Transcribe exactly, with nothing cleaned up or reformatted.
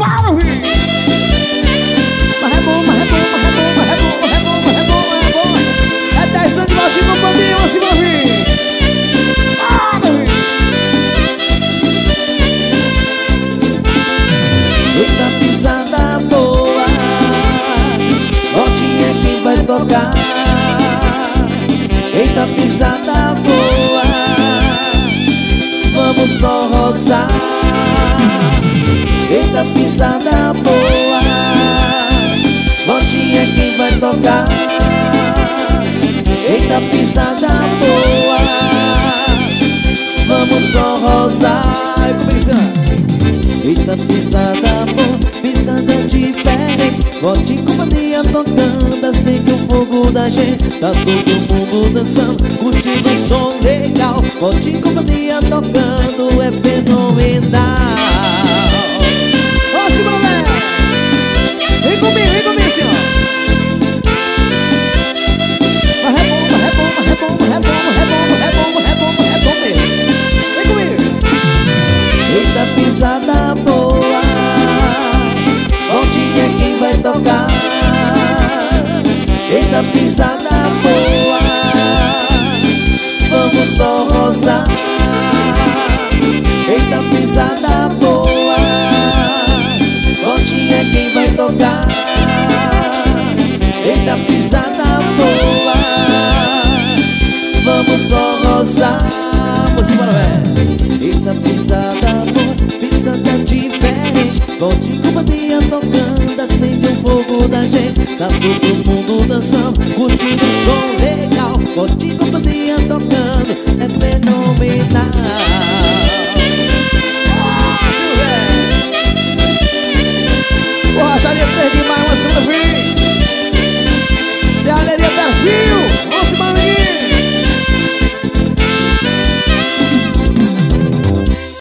Bora, filho! Mas é bom, mas é bom, mas é bom, mas é bom, mas é bom, mas é bom, mas é bom. É dez anos de Valtinho Companhia, assim, meu filho! Bora, filho! Eita pisada boa, Valtinho é quem vai tocar. Eita pisada boa, vamos só roçar. Eita pisada boa, Valtinho é quem vai tocar. Eita pisada boa, vamos só roçar. Eita pisada boa, pisada diferente, Valtinho Companhia tocando, acende o fogo da gente. Tá todo mundo dançando, curtindo o som legal. Valtinho Companhia tocando, é fenomenal. Ó, segura, velho! Vem comigo, vem comigo, assim, ó! Mas é bom, mas é bom, mas é bom, mas é bom, mas é bom, mas é bom, mas é bom, mas é bom mesmo! Vem comigo! Eita pisada boa, Valtinho é quem vai tocar. Eita pisada boa, vamos só roçar. Eita pisada boa, Valtinho é quem vai tocar. Eita pisada boa, vamos só roçar. Você bora, velho! Eita pisada boa, pisada diferente, Valtinho Companhia tocando, acende o fogo da gente. Tá todo mundo dançando, curtindo